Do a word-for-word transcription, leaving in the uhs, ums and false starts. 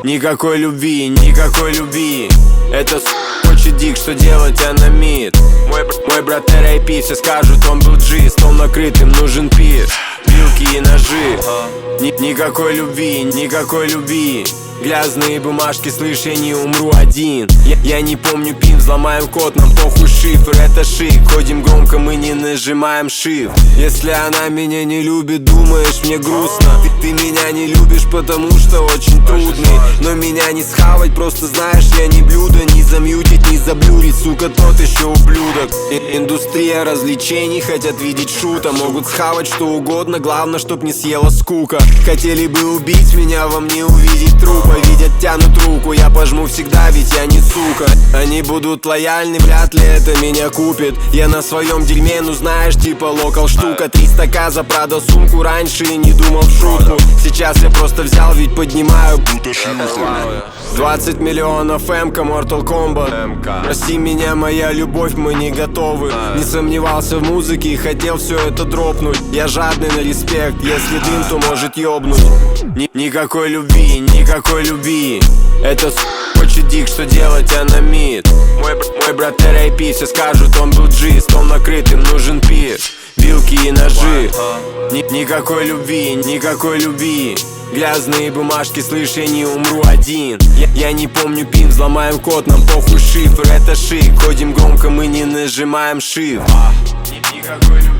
Никакой любви, никакой любви. Это с*** хочет дик, что делать аномит. Мой, мой брат эр эй пи, все скажут, он был джи. Стол накрытым, нужен пир, вилки и ножи. Ни, никакой любви, никакой любви. Грязные бумажки, слышь, я не умру один. Я, я не помню пин, взломаем код, нам похуй шифр. Это шик, ходим громко, мы не нажимаем shift. Если она меня не любит, думаешь, мне грустно. Ты, ты меня не любишь, потому что очень трудный. Но меня не схавать, просто знаешь, я не блюдо. Не замьютить, не заблюрить, сука, тот еще ублюдок. И, индустрия развлечений, хотят видеть шута. Могут схавать что угодно, главное, чтоб не съела скука. Хотели бы убить меня, во мне увидеть труп. Видят, тянут руку, я пожму всегда, ведь я не сука. Они будут лояльны, вряд ли это меня купит. Я на своем дерьме, ну знаешь, типа локал штука. триста ка за Прада сумку, раньше и не думал в шутку. Сейчас я просто взял, ведь поднимаю двадцать миллионов эм-ка, Mortal Kombat. Прости меня, моя любовь, мы не готовы. Не сомневался в музыке и хотел все это дропнуть. Я жадный на респект, если дым, то может ёбнуть. Ни никакой любви, никакой любви. Это с*** хочет дик, что делать аномит. Мой, мой брат эр эй пи, все скажут, он был джи. Стол накрытым, нужен пир, вилки и ножи. Ни никакой любви, никакой любви. Грязные бумажки, слышь, я не умру один. Я, я не помню пин, взломаем код, нам похуй шифр. Это шик, ходим громко, мы не нажимаем shift. Никакой любви.